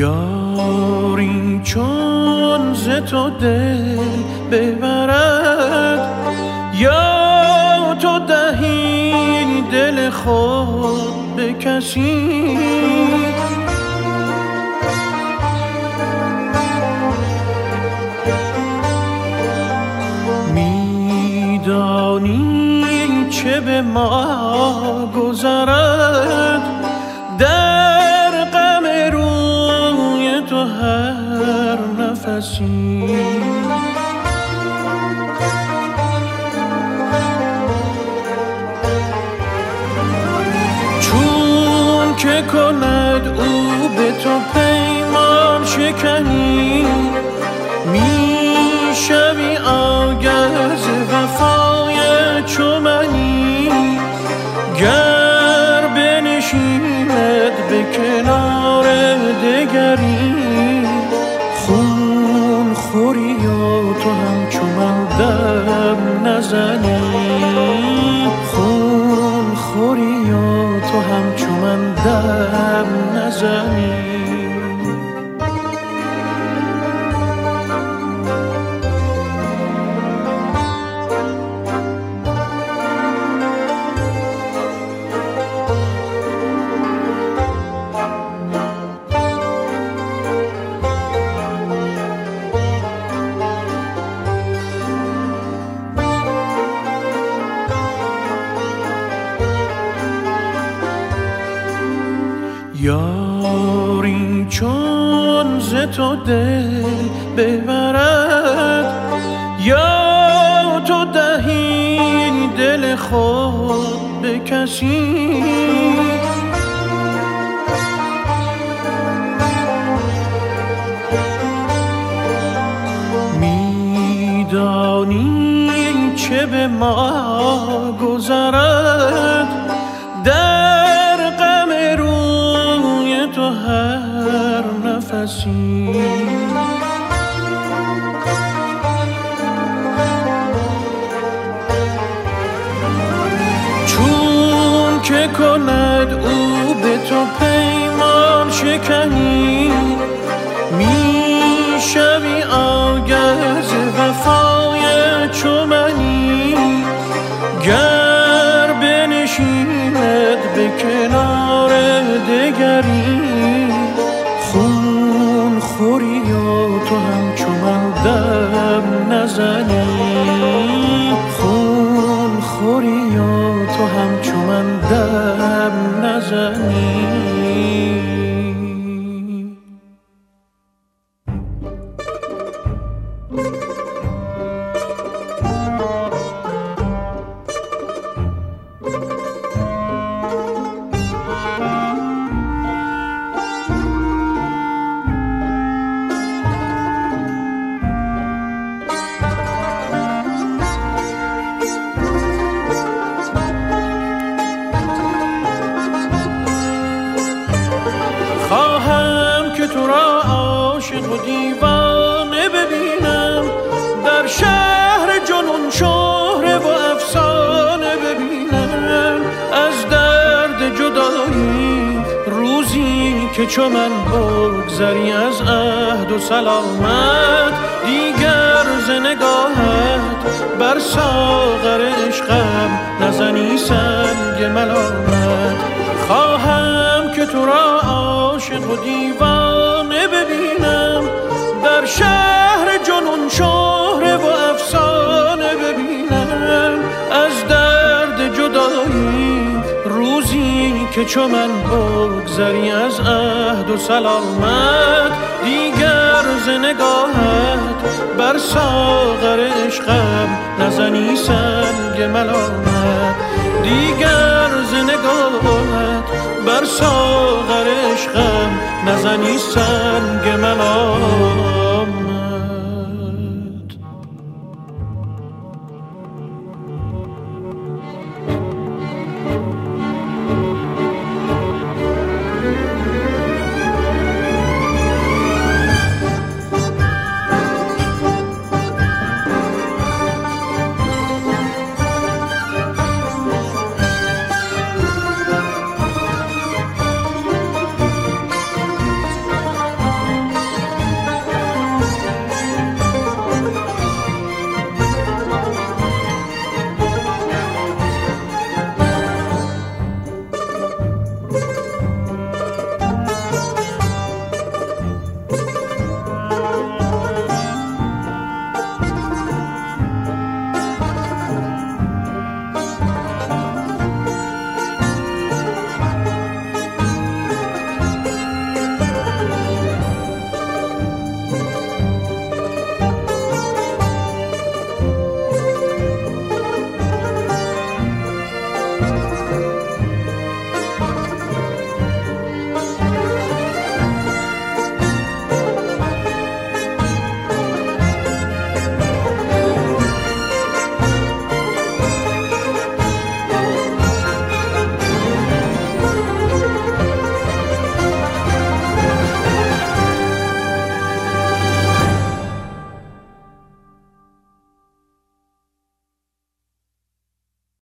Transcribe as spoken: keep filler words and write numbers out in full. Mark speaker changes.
Speaker 1: یاری چون ز تو دل ببرد، یا تو دهی دل خود به کسی. میدانی چه به ما گذرد، در غم روی تو هر نفسی. چون که کند او به تو پیمان شکنی، میشوی آگه ز وفای چو منی. گر بنشیند به کنار دگری، خون خوری و تو همچو من دم نزنی. خون خوری و تو همچو من دم نزنی. یاری چون ز تو دل ببرد، یا تو دهی دل خود به کسی. میدانی چه به ما گذرد، در غم روی تو هر نفسی. چون که کند او به تو پیمان شکنی، میشوی آگه ز وفای چو منی. گر بنشیند به کنار دگری، خون خوری و تو همچو من دم نزنی. خون خوری و تو همچو من دم نزنی. خواهم که تو را عاشق و دیوانه ببینم، در شهر جنون شهره و افسانه ببینم. از درد جدایی روزی که چو من بگذری از عهد و سلامت، دیگر ز نگاهت بر ساغر عشقم نزنی سنگ ملامت. خواهم که تو را عاشق و دیوانه ببینم، در شهر جنون شهره و افسانه ببینم. از درد جدایی روزی که چو من بگذری از عهد و سلامت، دیگر ز نگاهت بر ساغر عشقم نزنی سنگ ملامت. دیگر ز نگاهت بر ساغر عشقم نزنی سنگ ملامت.